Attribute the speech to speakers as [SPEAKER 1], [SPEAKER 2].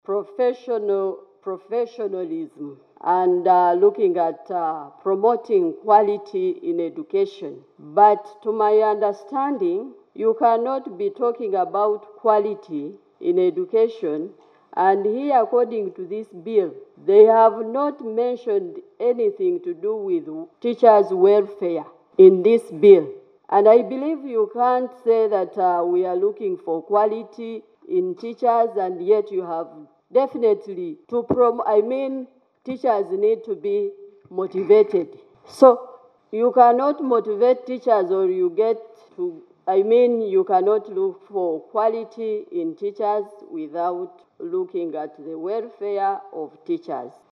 [SPEAKER 1] professionalism and looking at promoting quality in education. But to my understanding, you cannot be talking about quality in education, and here, according to this bill, they have not mentioned anything to do with teachers' welfare in this bill. And I believe you can't say that we are looking for quality in teachers, and yet you have definitely teachers need to be motivated. So you cannot motivate teachers, or you cannot look for quality in teachers without looking at the welfare of teachers.